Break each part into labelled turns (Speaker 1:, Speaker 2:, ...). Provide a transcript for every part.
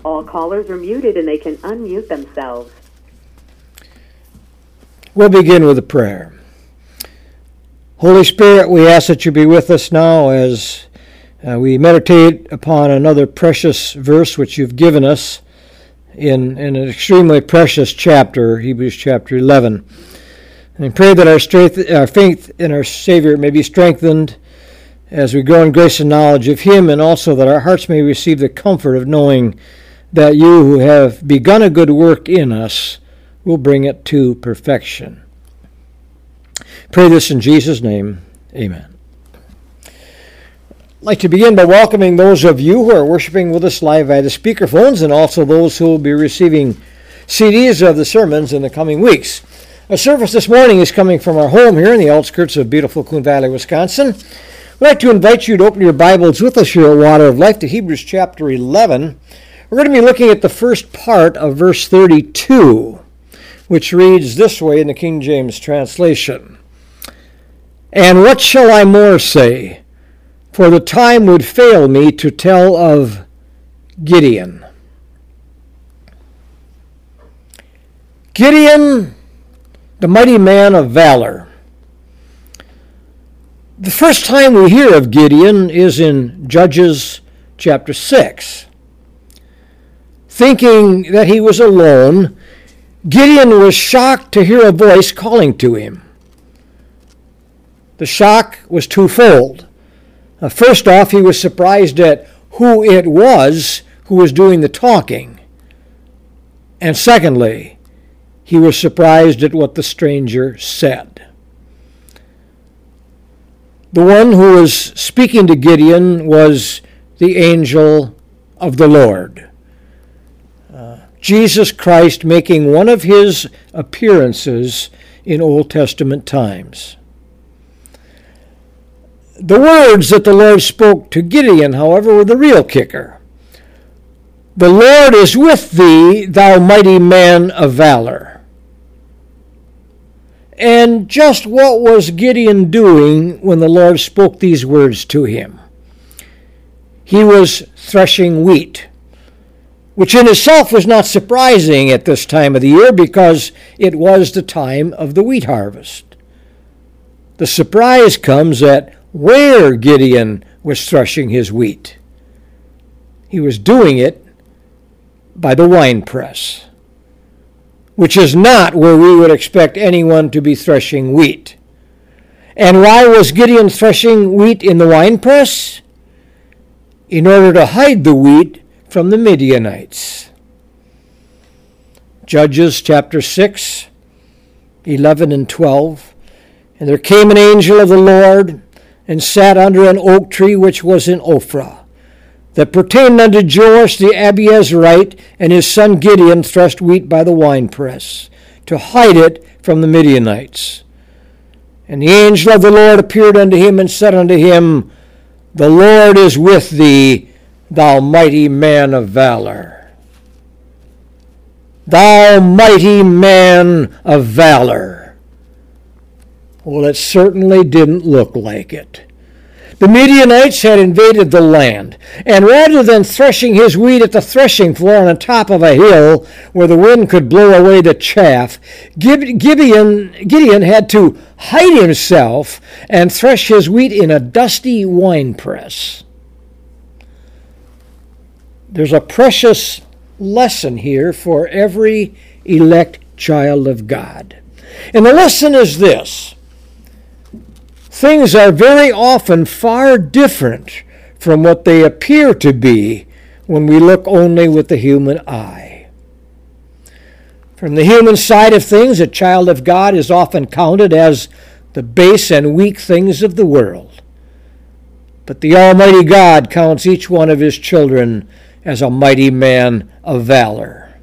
Speaker 1: All callers are muted and they can unmute themselves.
Speaker 2: We'll begin with a prayer. Holy Spirit, we ask that you be with us now as we meditate upon another precious verse which you've given us in an extremely precious chapter, Hebrews chapter 11. And I pray that our faith in our Savior may be strengthened as we grow in grace and knowledge of him, and also that our hearts may receive the comfort of knowing that you who have begun a good work in us will bring it to perfection. Pray this in Jesus' name. Amen. I'd like to begin by welcoming those of you who are worshiping with us live via the speakerphones, and also those who will be receiving CDs of the sermons in the coming weeks. Our service this morning is coming from our home here in the outskirts of beautiful Coon Valley, Wisconsin. We'd like to invite you to open your Bibles with us here at Water of Life to Hebrews chapter 11. We're going to be looking at the first part of verse 32, which reads this way in the King James translation. And what shall I more say? For the time would fail me to tell of Gideon. Gideon, the mighty man of valor. The first time we hear of Gideon is in Judges chapter 6. Thinking that he was alone, Gideon was shocked to hear a voice calling to him. The shock was twofold. First off, he was surprised at who it was who was doing the talking. And secondly, he was surprised at what the stranger said. The one who was speaking to Gideon was the angel of the Lord. Jesus Christ making one of his appearances in Old Testament times. The words that the Lord spoke to Gideon, however, were the real kicker. The Lord is with thee, thou mighty man of valor. And just what was Gideon doing when the Lord spoke these words to him? He was threshing wheat, which in itself was not surprising at this time of the year because it was the time of the wheat harvest. The surprise comes at where Gideon was threshing his wheat. He was doing it by the winepress, which is not where we would expect anyone to be threshing wheat. And why was Gideon threshing wheat in the winepress? In order to hide the wheat from the Midianites. Judges chapter 6, 11 and 12. And there came an angel of the Lord, and sat under an oak tree which was in Ophrah, that pertained unto Joash the Abiezrite, and his son Gideon threshed wheat by the winepress, to hide it from the Midianites. And the angel of the Lord appeared unto him, and said unto him, The Lord is with thee, thou mighty man of valor. Thou mighty man of valor. Well, it certainly didn't look like it. The Midianites had invaded the land, and rather than threshing his wheat at the threshing floor on the top of a hill where the wind could blow away the chaff, Gideon had to hide himself and thresh his wheat in a dusty winepress. There's a precious lesson here for every elect child of God. And the lesson is this. Things are very often far different from what they appear to be when we look only with the human eye. From the human side of things, a child of God is often counted as the base and weak things of the world. But the Almighty God counts each one of his children as a mighty man of valor.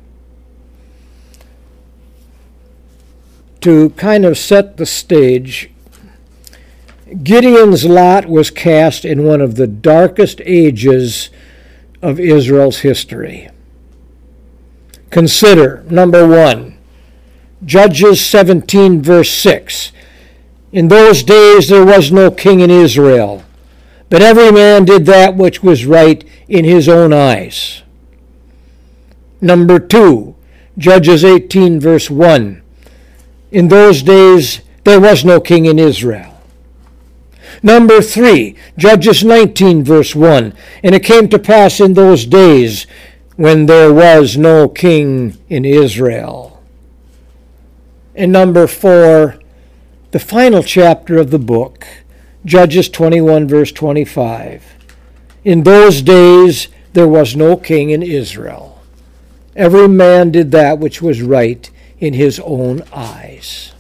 Speaker 2: To kind of set the stage, Gideon's lot was cast in one of the darkest ages of Israel's history. Consider, number 1, Judges 17, verse 6. In those days there was no king in Israel, but every man did that which was right in his own eyes. Number 2, Judges 18, verse 1. In those days there was no king in Israel. Number 3, Judges 19, verse 1. And it came to pass in those days when there was no king in Israel. And number 4, the final chapter of the book, Judges 21, verse 25. In those days there was no king in Israel. Every man did that which was right in his own eyes.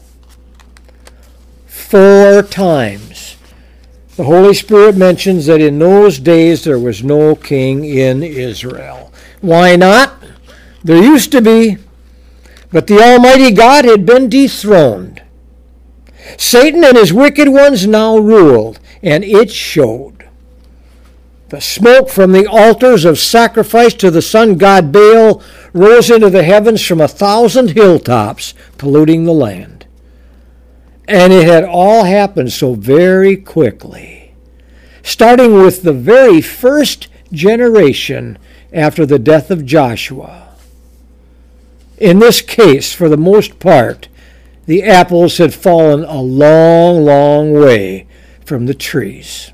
Speaker 2: 4 times the Holy Spirit mentions that in those days there was no king in Israel. Why not? There used to be, but the Almighty God had been dethroned. Satan and his wicked ones now ruled, and it showed. The smoke from the altars of sacrifice to the sun god Baal rose into the heavens from 1,000 hilltops, polluting the land. And it had all happened so very quickly, starting with the very first generation after the death of Joshua. In this case, for the most part, the apples had fallen a long, long way from the trees.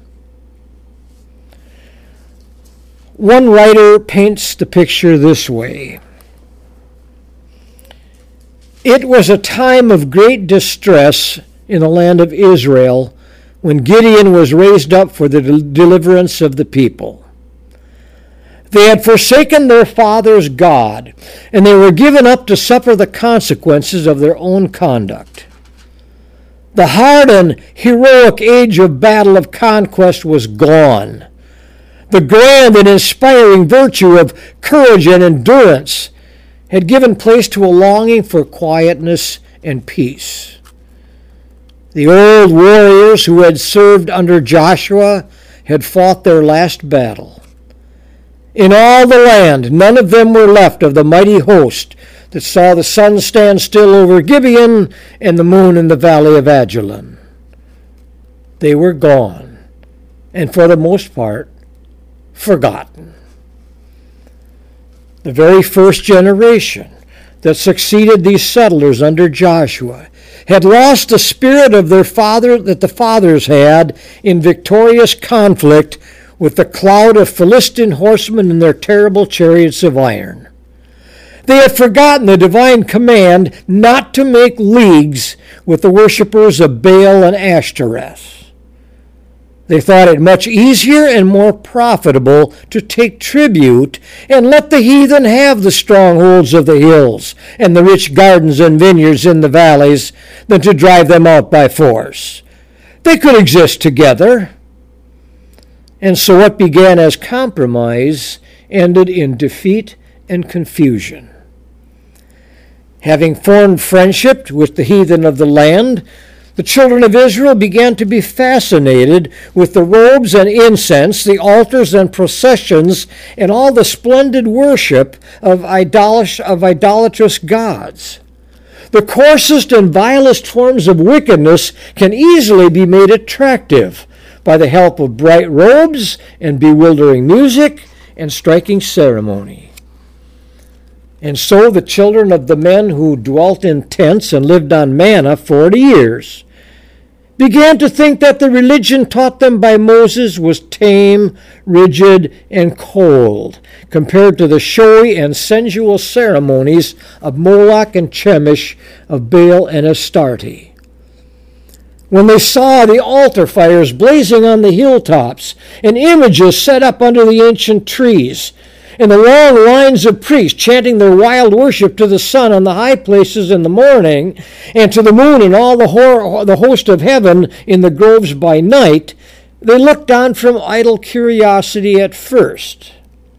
Speaker 2: One writer paints the picture this way. It was a time of great distress in the land of Israel when Gideon was raised up for the deliverance of the people. They had forsaken their father's God, and they were given up to suffer the consequences of their own conduct. The hard and heroic age of battle of conquest was gone. The grand and inspiring virtue of courage and endurance had given place to a longing for quietness and peace. The old warriors who had served under Joshua had fought their last battle. In all the land, none of them were left of the mighty host that saw the sun stand still over Gibeon and the moon in the valley of Ajalon. They were gone, and for the most part, forgotten. The very first generation that succeeded these settlers under Joshua had lost the spirit of their father that the fathers had in victorious conflict with the cloud of Philistine horsemen and their terrible chariots of iron. They had forgotten the divine command not to make leagues with the worshippers of Baal and Ashtoreth. They thought it much easier and more profitable to take tribute and let the heathen have the strongholds of the hills and the rich gardens and vineyards in the valleys than to drive them out by force. They could exist together. And so what began as compromise ended in defeat and confusion. Having formed friendship with the heathen of the land, the children of Israel began to be fascinated with the robes and incense, the altars and processions, and all the splendid worship of idolatrous gods. The coarsest and vilest forms of wickedness can easily be made attractive by the help of bright robes and bewildering music and striking ceremony. And so the children of the men who dwelt in tents and lived on manna 40 years began to think that the religion taught them by Moses was tame, rigid, and cold compared to the showy and sensual ceremonies of Moloch and Chemosh, of Baal and Astarte. When they saw the altar fires blazing on the hilltops and images set up under the ancient trees, and the long lines of priests chanting their wild worship to the sun on the high places in the morning, and to the moon and all the host of heaven in the groves by night, they looked on from idle curiosity at first.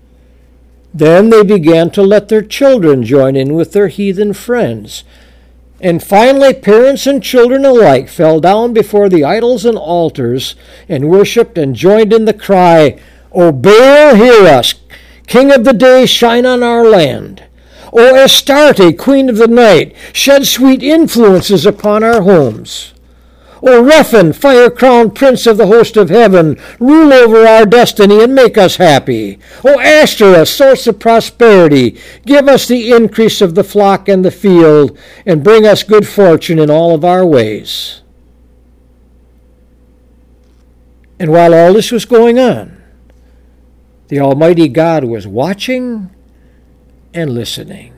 Speaker 2: Then they began to let their children join in with their heathen friends. And finally, parents and children alike fell down before the idols and altars and worshipped and joined in the cry, "O Baal, hear us! King of the day, shine on our land! O Astarte, queen of the night, shed sweet influences upon our homes! O O Rephan, fire-crowned prince of the host of heaven, rule over our destiny and make us happy. O Ashtoreth, source of prosperity, give us the increase of the flock and the field, and bring us good fortune in all of our ways. And while all this was going on, the Almighty God was watching and listening.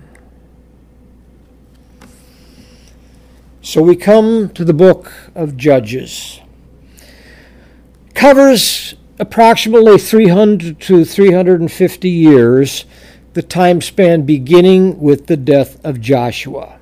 Speaker 2: So we come to the book of Judges. It covers approximately 300 to 350 years, the time span beginning with the death of Joshua.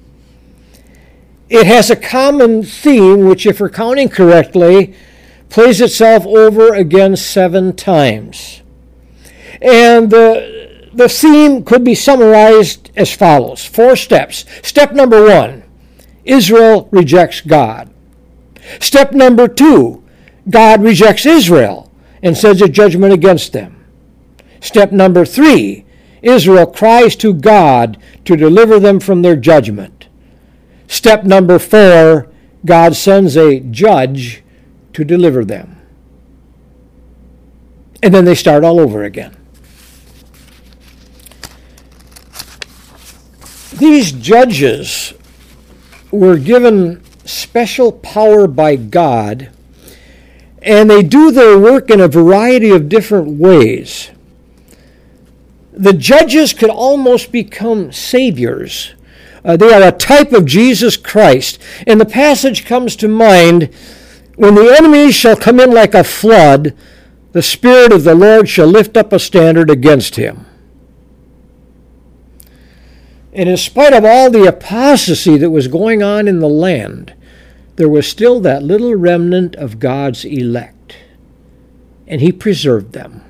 Speaker 2: It has a common theme, which, if we're counting correctly, plays itself over again 7 times. And the theme could be summarized as follows. 4 steps. Step number 1. Israel rejects God. Step number 2, God rejects Israel and sends a judgment against them. Step number 3, Israel cries to God to deliver them from their judgment. Step number 4, God sends a judge to deliver them. And then they start all over again. These judges were given special power by God, and they do their work in a variety of different ways. The judges could almost become saviors. They are a type of Jesus Christ. And the passage comes to mind, when the enemy shall come in like a flood, the Spirit of the Lord shall lift up a standard against him. And in spite of all the apostasy that was going on in the land, there was still that little remnant of God's elect. And he preserved them.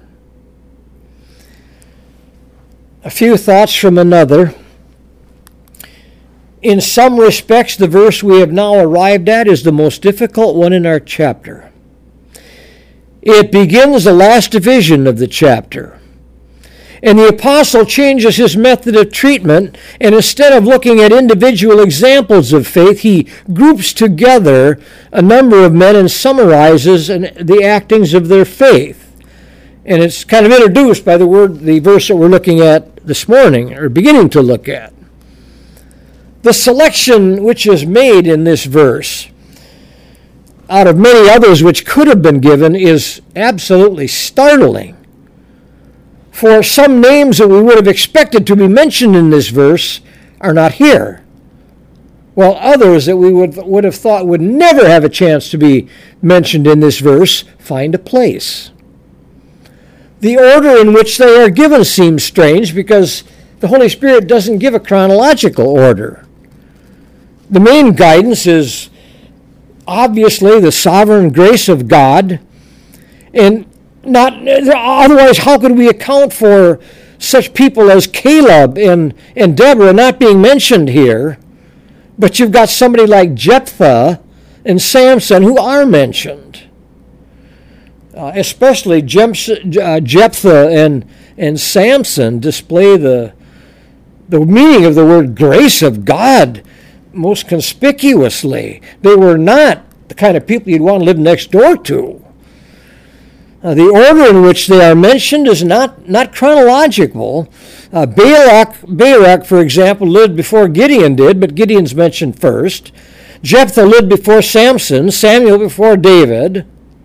Speaker 2: A few thoughts from another. In some respects, the verse we have now arrived at is the most difficult one in our chapter. It begins the last division of the chapter. And the apostle changes his method of treatment, and instead of looking at individual examples of faith, he groups together a number of men and summarizes the actings of their faith. And it's kind of introduced by the verse that we're looking at this morning, or beginning to look at. The selection which is made in this verse, out of many others which could have been given, is absolutely startling. For some names that we would have expected to be mentioned in this verse are not here, while others that we would have thought would never have a chance to be mentioned in this verse find a place. The order in which they are given seems strange because the Holy Spirit doesn't give a chronological order. The main guidance is obviously the sovereign grace of God, and otherwise, how could we account for such people as Caleb and Deborah not being mentioned here? But you've got somebody like Jephthah and Samson who are mentioned. Especially Jephthah and Samson display the meaning of the word grace of God most conspicuously. They were not the kind of people you'd want to live next door to. The order in which they are mentioned is not chronological. Barak, for example, lived before Gideon did, but Gideon's mentioned first. Jephthah lived before Samson, Samuel before David.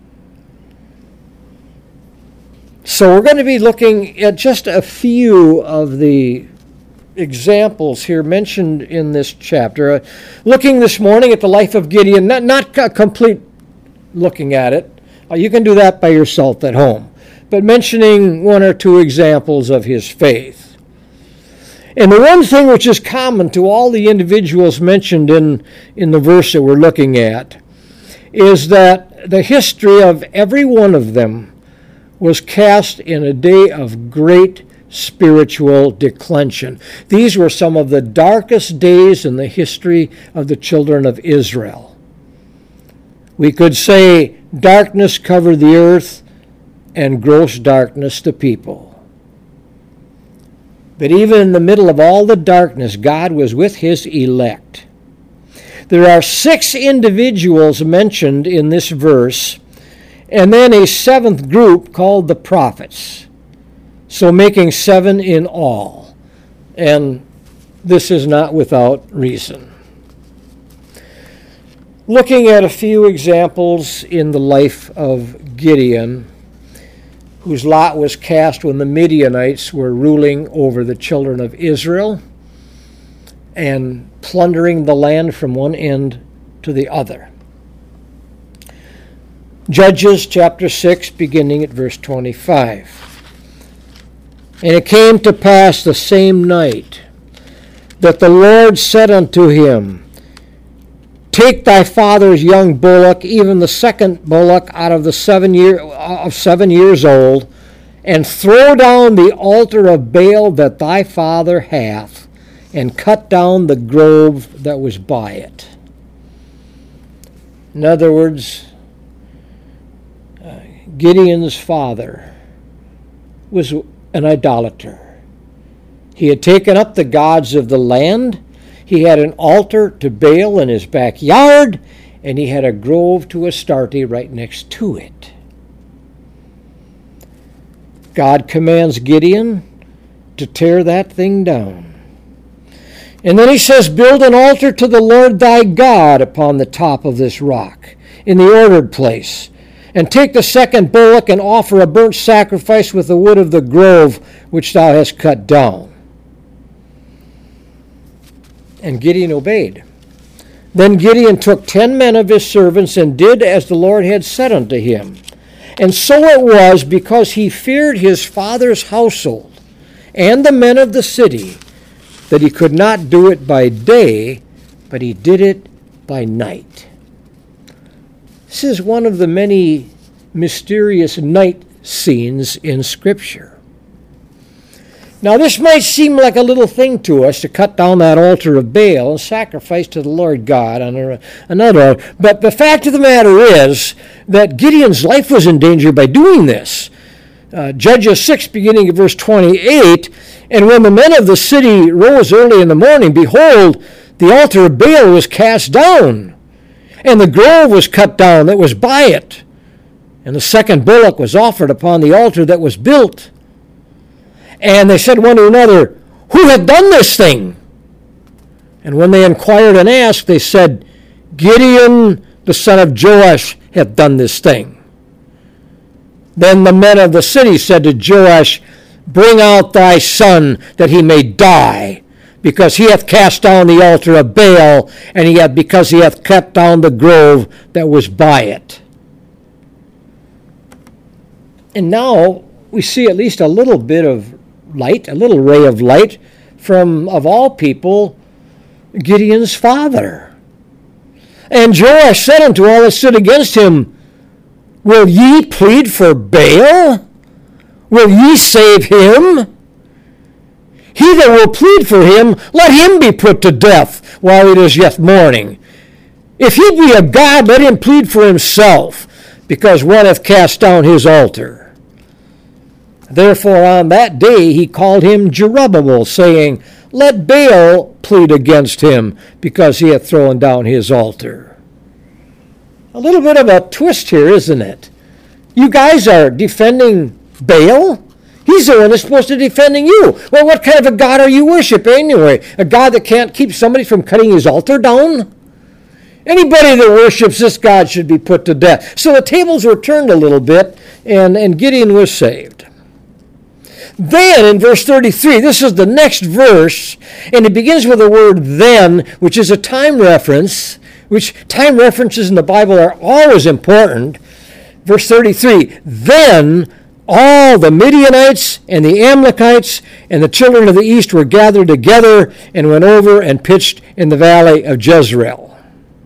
Speaker 2: So we're going to be looking at just a few of the examples here mentioned in this chapter. Looking this morning at the life of Gideon, not a complete looking at it. You can do that by yourself at home, but mentioning 1 or 2 examples of his faith. And the one thing which is common to all the individuals mentioned in the verse that we're looking at is that the history of every one of them was cast in a day of great spiritual declension. These were some of the darkest days in the history of the children of Israel. We could say darkness covered the earth and gross darkness the people. But even in the middle of all the darkness, God was with his elect. There are 6 individuals mentioned in this verse, and then a 7th group called the prophets. So making 7 in all. And this is not without reason. Looking at a few examples in the life of Gideon, whose lot was cast when the Midianites were ruling over the children of Israel and plundering the land from one end to the other. Judges chapter 6, beginning at verse 25. And it came to pass the same night that the Lord said unto him, Take thy father's young bullock, even the second bullock out of 7 years old, and throw down the altar of Baal that thy father hath, and cut down the grove that was by it. In other words, Gideon's father was an idolater. He had taken up the gods of the land. He had an altar to Baal in his backyard, and he had a grove to Astarte right next to it. God commands Gideon to tear that thing down. And then he says, Build an altar to the Lord thy God upon the top of this rock, in the ordered place, and take the second bullock and offer a burnt sacrifice with the wood of the grove which thou hast cut down. And Gideon obeyed. Then Gideon took 10 men of his servants and did as the Lord had said unto him. And so it was, because he feared his father's household and the men of the city, that he could not do it by day, but he did it by night. This is one of the many mysterious night scenes in Scripture. Now, this might seem like a little thing to us to cut down that altar of Baal and sacrifice to the Lord God on another. But the fact of the matter is that Gideon's life was in danger by doing this. Judges 6, beginning at verse 28, And when the men of the city rose early in the morning, behold, the altar of Baal was cast down, and the grove was cut down that was by it. And the second bullock was offered upon the altar that was built. And they said one to another, Who hath done this thing? And when they inquired and asked, they said, Gideon, the son of Joash, hath done this thing. Then the men of the city said to Joash, Bring out thy son, that he may die, because he hath cast down the altar of Baal, and because he hath cut down the grove that was by it. And now we see at least a little bit of light, a little ray of light from, of all people, Gideon's father. And Joash said unto all that stood against him, Will ye plead for Baal? Will ye save him? He that will plead for him, let him be put to death while it is yet morning. If he be a god, let him plead for himself, because one hath cast down his altar. Therefore on that day he called him Jerubbaal, saying, Let Baal plead against him, because he hath thrown down his altar. A little bit of a twist here, isn't it? You guys are defending Baal? He's the one that's supposed to be defending you. Well, what kind of a God are you worshiping anyway? A God that can't keep somebody from cutting his altar down? Anybody that worships this God should be put to death. So the tables were turned a little bit, and Gideon was saved. Then, in verse 33, this is the next verse, and it begins with the word then, which is a time reference, which time references in the Bible are always important. Verse 33, Then all the Midianites and the Amalekites and the children of the east were gathered together and went over and pitched in the valley of Jezreel.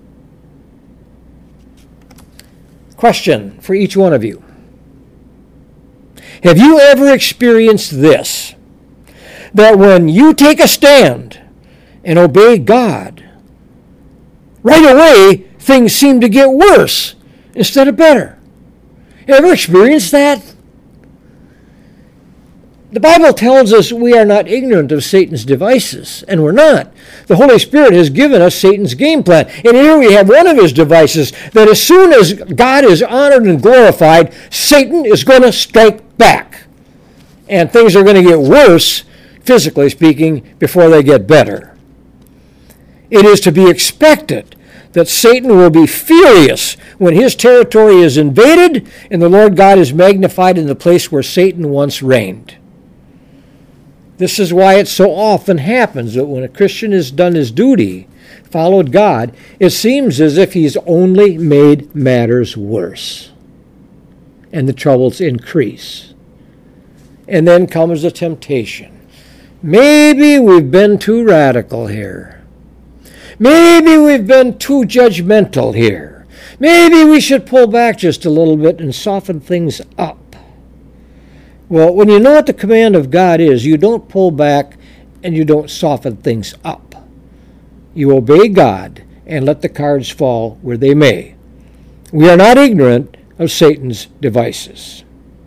Speaker 2: Question for each one of you. Have you ever experienced this? That when you take a stand and obey God, right away things seem to get worse instead of better. You ever experienced that? The Bible tells us we are not ignorant of Satan's devices, and we're not. The Holy Spirit has given us Satan's game plan. And here we have one of his devices, that as soon as God is honored and glorified, Satan is going to strike back. And things are going to get worse, physically speaking, before they get better. It is to be expected that Satan will be furious when his territory is invaded and the Lord God is magnified in the place where Satan once reigned. This is why it so often happens that when a Christian has done his duty, followed God, it seems as if he's only made matters worse. And the troubles increase. And then comes the temptation. Maybe we've been too radical here. Maybe we've been too judgmental here. Maybe we should pull back just a little bit and soften things up. Well, when you know what the command of God is, you don't pull back and you don't soften things up. You obey God and let the cards fall where they may. We are not ignorant of Satan's devices.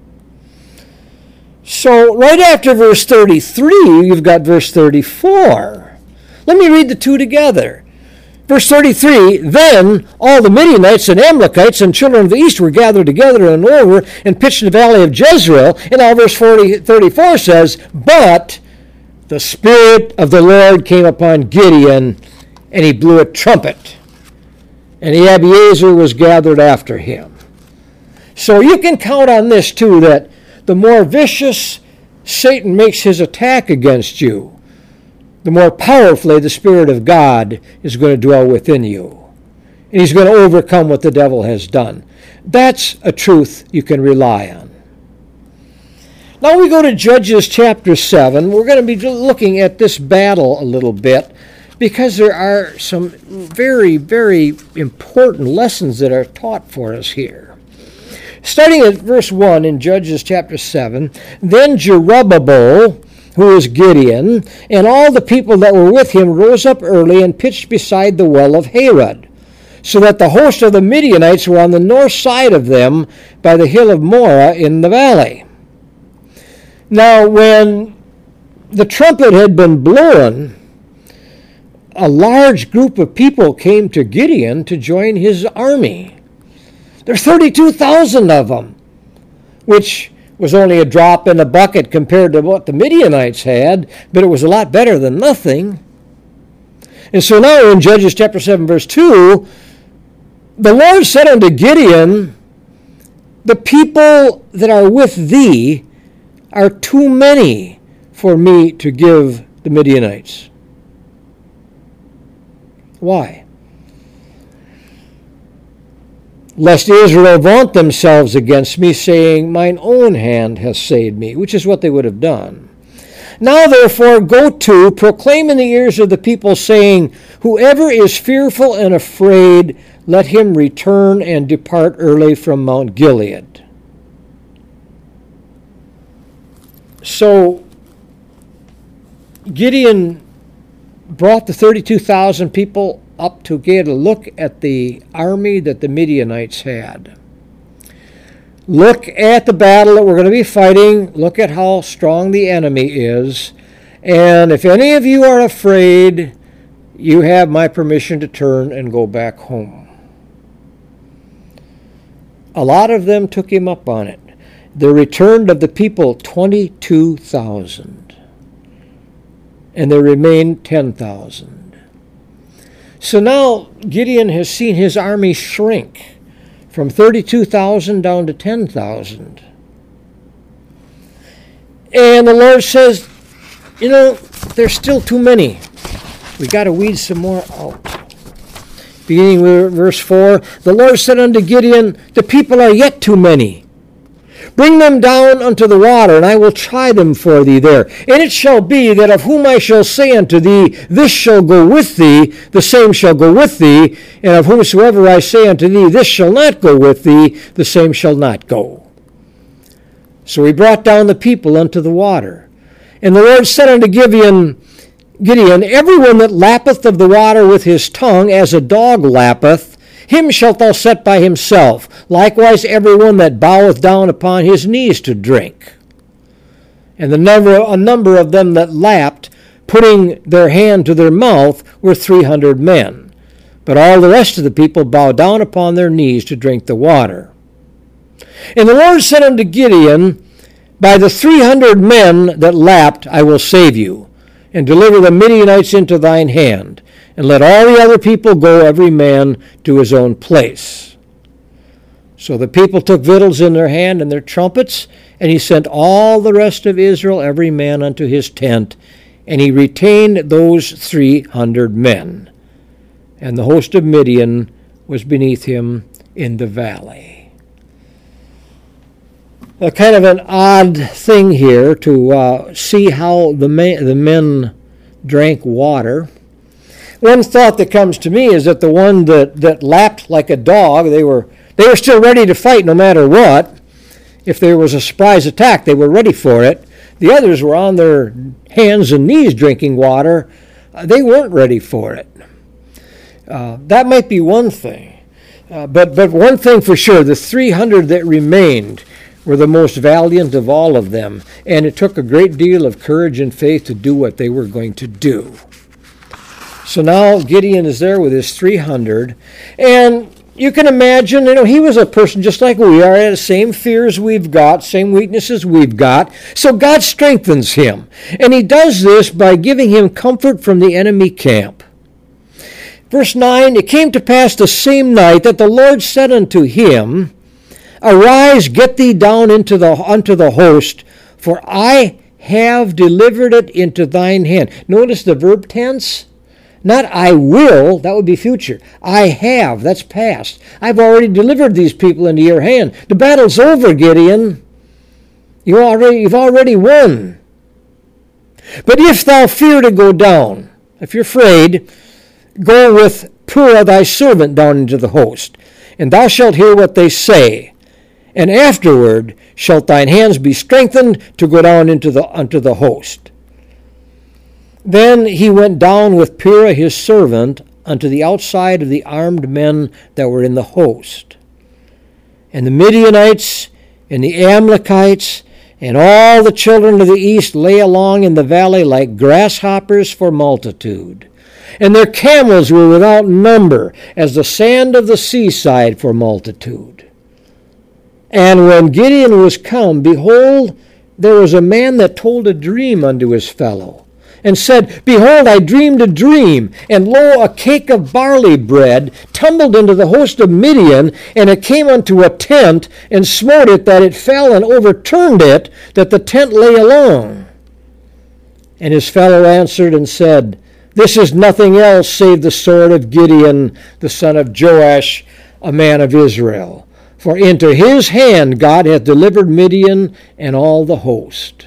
Speaker 2: So, right after verse 33, you've got verse 34. Let me read the two together. Verse 33, then all the Midianites and Amalekites and children of the east were gathered together and over and pitched in the valley of Jezreel. And now verse 34 says, but the Spirit of the Lord came upon Gideon, and he blew a trumpet. And the Abiezer was gathered after him. So you can count on this too, that the more vicious Satan makes his attack against you, the more powerfully the Spirit of God is going to dwell within you. And he's going to overcome what the devil has done. That's a truth you can rely on. Now we go to Judges chapter 7. We're going to be looking at this battle a little bit because there are some very, very important lessons that are taught for us here. Starting at verse 1 in Judges chapter 7, then Jerubbaal, who is Gideon, and all the people that were with him rose up early and pitched beside the well of Harod, so that the host of the Midianites were on the north side of them by the hill of Moreh in the valley. Now, when the trumpet had been blown, a large group of people came to Gideon to join his army. There are 32,000 of them, which was only a drop in the bucket compared to what the Midianites had, but it was a lot better than nothing. And so now in Judges chapter 7, verse 2, the Lord said unto Gideon, the people that are with thee are too many for me to give the Midianites. Why? Lest Israel vaunt themselves against me, saying, mine own hand hath saved me, which is what they would have done. Now therefore go to, proclaim in the ears of the people, saying, whoever is fearful and afraid, let him return and depart early from Mount Gilead. So Gideon brought the 32,000 people up to get a look at the army that the Midianites had. Look at the battle that we're going to be fighting. Look at how strong the enemy is. And if any of you are afraid, you have my permission to turn and go back home. A lot of them took him up on it. There returned of the people 22,000. And there remained 10,000. So now Gideon has seen his army shrink from 32,000 down to 10,000. And the Lord says, there's still too many. We got to weed some more out. Beginning with verse 4, the Lord said unto Gideon, the people are yet too many. Bring them down unto the water, and I will try them for thee there. And it shall be that of whom I shall say unto thee, this shall go with thee, the same shall go with thee. And of whomsoever I say unto thee, this shall not go with thee, the same shall not go. So he brought down the people unto the water. And the Lord said unto Gideon, everyone that lappeth of the water with his tongue, as a dog lappeth, him shalt thou set by himself. Likewise everyone that boweth down upon his knees to drink. And a number of them that lapped, putting their hand to their mouth, were 300 men. But all the rest of the people bowed down upon their knees to drink the water. And the Lord said unto Gideon, By the 300 men that lapped I will save you, and deliver the Midianites into thine hand, and let all the other people go, every man to his own place. So the people took victuals in their hand and their trumpets, and he sent all the rest of Israel, every man unto his tent, and he retained those 300 men. And the host of Midian was beneath him in the valley. A kind of an odd thing here to see how the men drank water. One thought that comes to me is that the one that lapped like a dog, they were still ready to fight no matter what. If there was a surprise attack, they were ready for it. The others were on their hands and knees drinking water. They weren't ready for it. That might be one thing. But one thing for sure, the 300 that remained were the most valiant of all of them, and it took a great deal of courage and faith to do what they were going to do. So now Gideon is there with his 300, and you can imagine, he was a person just like we are, had the same fears we've got, same weaknesses we've got, so God strengthens him, and he does this by giving him comfort from the enemy camp. Verse 9, It came to pass the same night that the Lord said unto him, Arise, get thee down unto the host, for I have delivered it into thine hand. Notice the verb tense. Not I will, that would be future. I have, that's past. I've already delivered these people into your hand. The battle's over, Gideon. You've already won. But if thou fear to go down, if you're afraid, go with Purah thy servant down into the host, and thou shalt hear what they say. And afterward shalt thine hands be strengthened to go down unto the host. Then he went down with Purah his servant unto the outside of the armed men that were in the host. And the Midianites and the Amalekites and all the children of the east lay along in the valley like grasshoppers for multitude. And their camels were without number, as the sand of the seaside for multitude. And when Gideon was come, behold, there was a man that told a dream unto his fellow, and said, Behold, I dreamed a dream, and lo, a cake of barley bread tumbled into the host of Midian, and it came unto a tent, and smote it, that it fell, and overturned it, that the tent lay along. And his fellow answered and said, This is nothing else save the sword of Gideon, the son of Joash, a man of Israel. For into his hand God hath delivered Midian and all the host.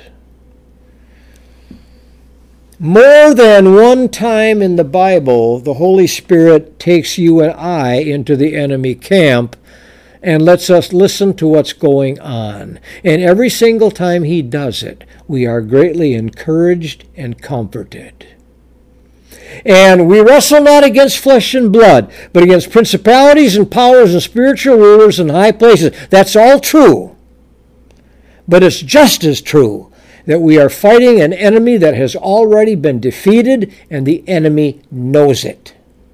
Speaker 2: More than one time in the Bible, the Holy Spirit takes you and I into the enemy camp and lets us listen to what's going on. And every single time he does it, we are greatly encouraged and comforted. And we wrestle not against flesh and blood, but against principalities and powers and spiritual rulers in high places. That's all true. But it's just as true that we are fighting an enemy that has already been defeated, and the enemy knows it.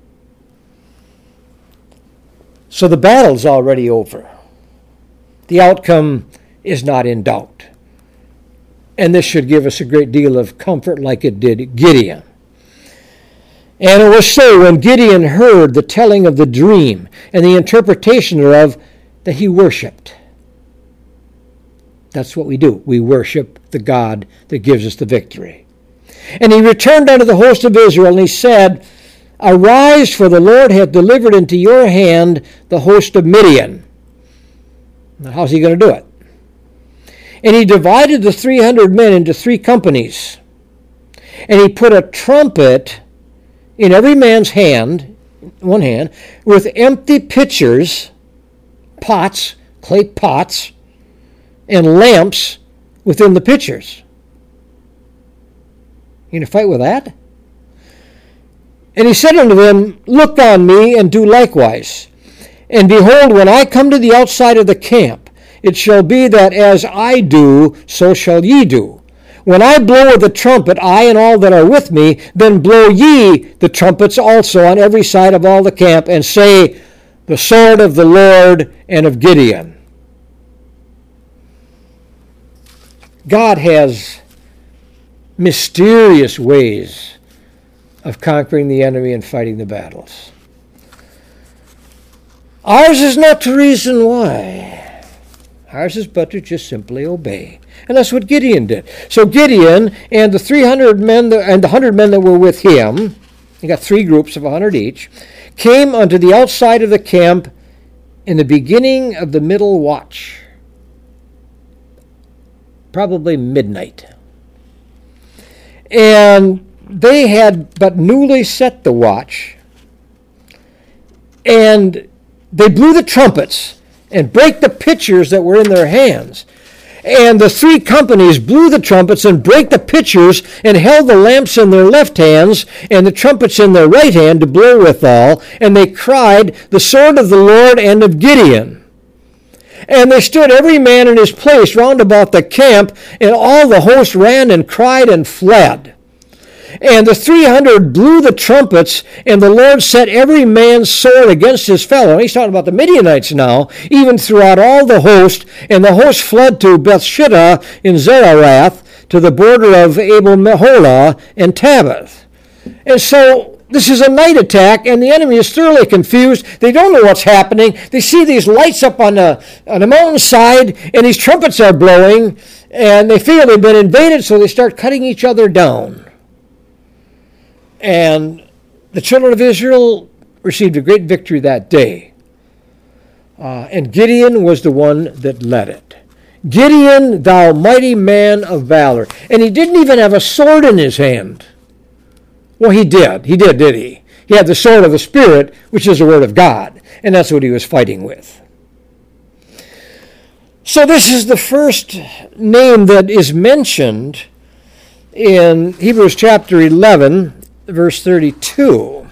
Speaker 2: So the battle's already over. The outcome is not in doubt. And this should give us a great deal of comfort like it did Gideon. And it was so when Gideon heard the telling of the dream and the interpretation thereof that he worshipped. That's what we do. We worship the God that gives us the victory. And he returned unto the host of Israel, and he said, Arise, for the Lord hath delivered into your hand the host of Midian. Now, how's he going to do it? And he divided the 300 men into 3 companies. And he put a trumpet in every man's hand, one hand, with empty pitchers, pots, clay pots, and lamps within the pitchers. You going to fight with that? And he said unto them, Look on me, and do likewise. And behold, when I come to the outside of the camp, it shall be that as I do, so shall ye do. When I blow with the trumpet, I and all that are with me, then blow ye the trumpets also on every side of all the camp, and say, the sword of the Lord and of Gideon. God has mysterious ways of conquering the enemy and fighting the battles. Ours is not to reason why. Ours is but to just simply obey. And that's what Gideon did. So Gideon and the 300 men and the 100 men that were with him, he got 3 groups of 100 each, came unto the outside of the camp in the beginning of the middle watch, probably midnight. And they had but newly set the watch, and they blew the trumpets and brake the pitchers that were in their hands. And the 3 companies blew the trumpets and brake the pitchers and held the lamps in their left hands and the trumpets in their right hand to blow withal. And they cried, the sword of the Lord and of Gideon. And they stood every man in his place round about the camp, and all the host ran and cried and fled. And the 300 blew the trumpets, and the Lord set every man's sword against his fellow. And he's talking about the Midianites now, even throughout all the host. And the host fled to Bethshittah in Zerarath, to the border of Abel-Meholah and Tabbath. And so this is a night attack, and the enemy is thoroughly confused. They don't know what's happening. They see these lights up on the mountainside, and these trumpets are blowing, and they feel they've been invaded, so they start cutting each other down. And the children of Israel received a great victory that day. And Gideon was the one that led it. Gideon, thou mighty man of valor. And he didn't even have a sword in his hand. Well, he did. He did, did he? He had the sword of the Spirit, which is the Word of God. And that's what he was fighting with. So this is the first name that is mentioned in Hebrews chapter 11, verse 32.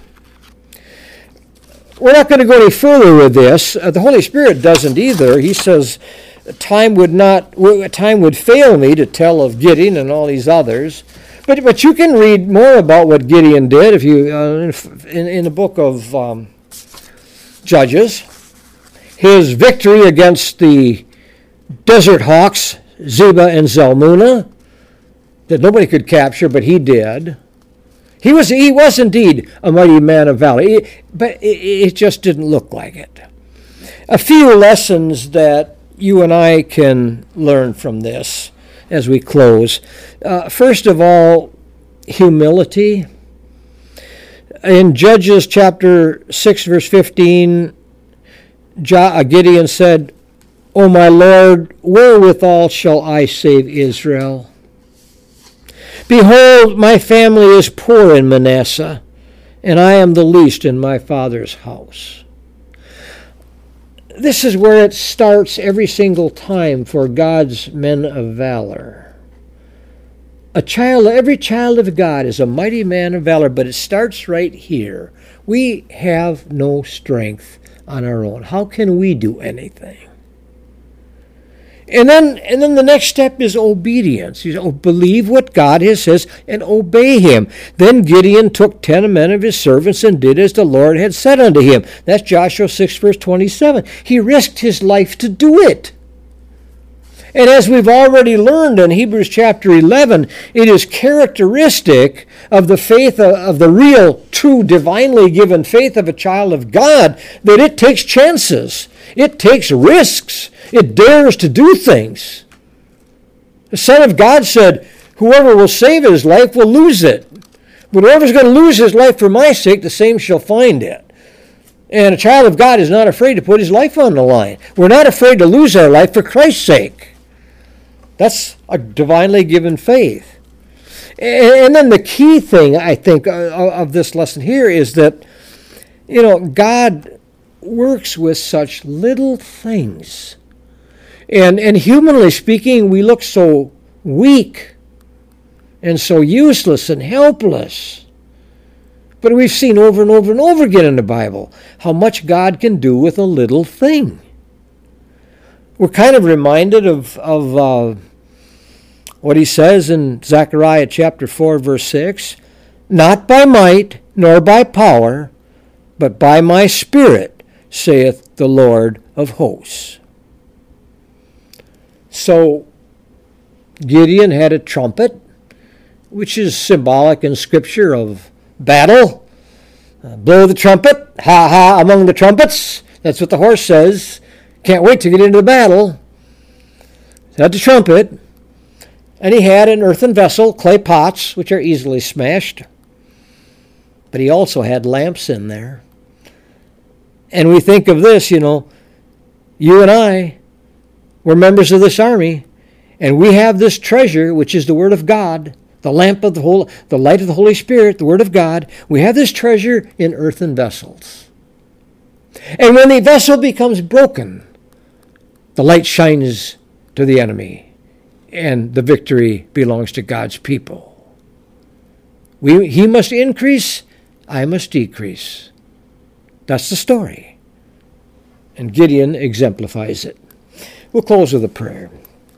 Speaker 2: We're not going to go any further with this. The Holy Spirit doesn't either. He says, time would fail me to tell of Gideon and all these others. But you can read more about what Gideon did if you in the book of Judges. His victory against the desert hawks, Zebah and Zalmunna, that nobody could capture, but he did. He was indeed a mighty man of valor, but it just didn't look like it. A few lessons that you and I can learn from this as we close. First of all, humility. In Judges chapter 6, verse 15, Gideon said, O my Lord, wherewithal shall I save Israel? Behold, my family is poor in Manasseh, and I am the least in my father's house. This is where it starts every single time for God's men of valor. Every child of God is a mighty man of valor, but it starts right here. We have no strength on our own. How can we do anything? And then the next step is obedience. Believe what God has says and obey him. Then Gideon took 10 men of his servants and did as the Lord had said unto him. That's Joshua 6, verse 27. He risked his life to do it. And as we've already learned in Hebrews chapter 11, it is characteristic of the faith of the real, true, divinely given faith of a child of God that it takes chances. It takes risks. It dares to do things. The Son of God said, whoever will save his life will lose it. But whoever's going to lose his life for my sake, the same shall find it. And a child of God is not afraid to put his life on the line. We're not afraid to lose our life for Christ's sake. That's a divinely given faith. And then the key thing, I think, of this lesson here is that, God works with such little things. And humanly speaking, we look so weak and so useless and helpless. But we've seen over and over and over again in the Bible how much God can do with a little thing. We're kind of reminded of what he says in Zechariah chapter 4, verse 6, "Not by might nor by power, but by my Spirit, saith the Lord of hosts." So Gideon had a trumpet, which is symbolic in Scripture of battle. Blow the trumpet, ha ha, among the trumpets. That's what the horse says. Can't wait to get into the battle. He had the trumpet, and he had an earthen vessel, clay pots, which are easily smashed. But he also had lamps in there. And we think of this, you and I were members of this army, and we have this treasure, which is the Word of God, the lamp of the light of the Holy Spirit, the Word of God. We have this treasure in earthen vessels. And when the vessel becomes broken, the light shines to the enemy, and the victory belongs to God's people. He must increase, I must decrease. That's the story. And Gideon exemplifies it. We'll close with a prayer.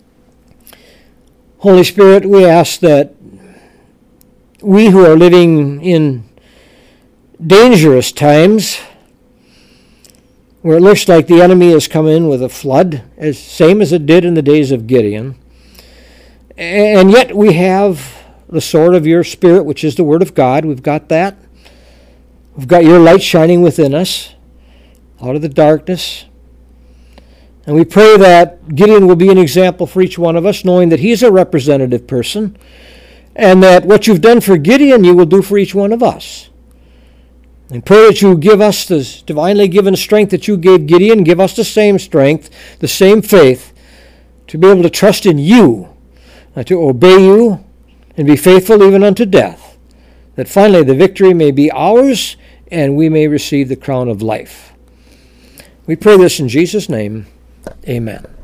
Speaker 2: Holy Spirit, we ask that we who are living in dangerous times, where it looks like the enemy has come in with a flood, same as it did in the days of Gideon, and yet we have the sword of your Spirit, which is the Word of God. We've got that. We've got your light shining within us out of the darkness. And we pray that Gideon will be an example for each one of us, knowing that he's a representative person, and that what you've done for Gideon, you will do for each one of us. And pray that you give us this divinely given strength that you gave Gideon, give us the same strength, the same faith, to be able to trust in you, to obey you, and be faithful even unto death, that finally the victory may be ours, and we may receive the crown of life. We pray this in Jesus' name. Amen.